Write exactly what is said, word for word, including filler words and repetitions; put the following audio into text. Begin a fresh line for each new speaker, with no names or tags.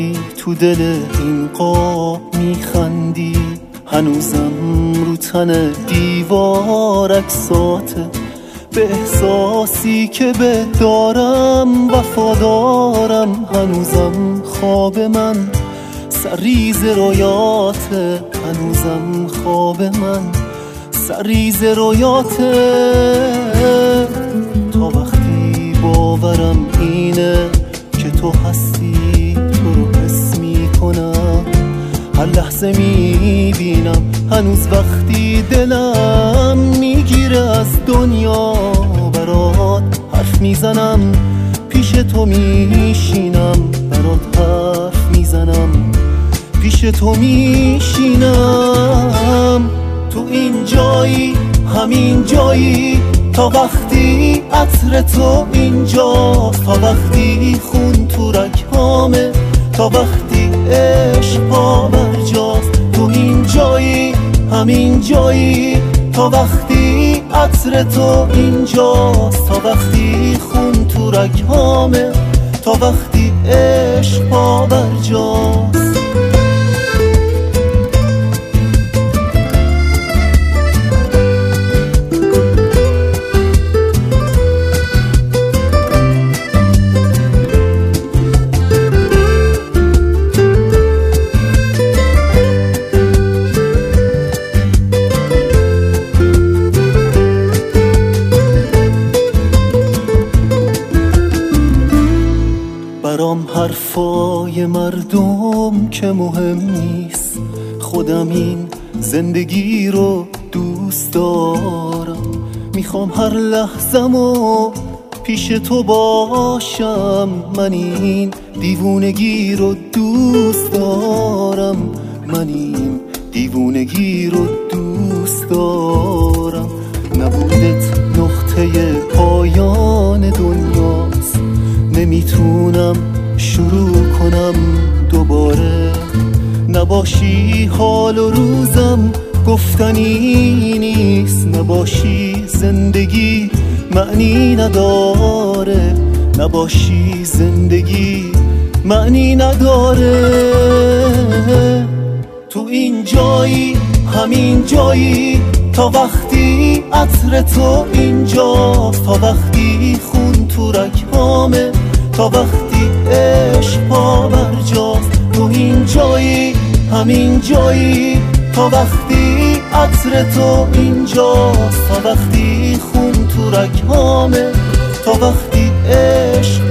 وقتی تو دل این قاب میخندی، هنوزم رو تن دیوار عکساته، به احساسی که به دارم وفادارم. هنوزم خواب من سریز رویاته، هنوزم خواب من سریز رویاته. تا وقتی باورم اینه که تو هستی، تو رو حس میکنم، هر لحظه میبینم. هنوز وقتی دلم میگیره از دنیا برات حرف میزنم، پیش تو میشینم برات حرف میزنم، پیش تو میشینم. تو این جایی همین جایی، تا وقتی عطر تو اینجاست، تا وقتی خون تو رگهامه، تا وقتی عشق پا برجاست. تو این جایی همین جایی، تا وقتی عطر تو اینجاست، تا وقتی خون تو رگهامه، تا وقتی عشق پا برجاست. برام حرفای مردم که مهم نیست، خودم این زندگی رو دوست دارم. میخوام هر لحظه‌مو پیش تو باشم، من این دیوونگی رو دوست دارم، من این دیوونگی رو دوست دارم. نبودت نقطه پایان دنیاست، نمیتونم شروع کنم دوباره. نباشی حال و روزم گفتنی نیست، نباشی زندگی معنی نداره، نباشی زندگی معنی نداره. تو این جایی همین جایی، تا وقتی عطر تو اینجاست، تا وقتی خون تو رگهامه، تا وقتی عشق پا برجاست. تو این جایی همین جایی، تا وقتی عطر تو اینجاست، تا وقتی خون تو رگهامه، تا وقتی عشق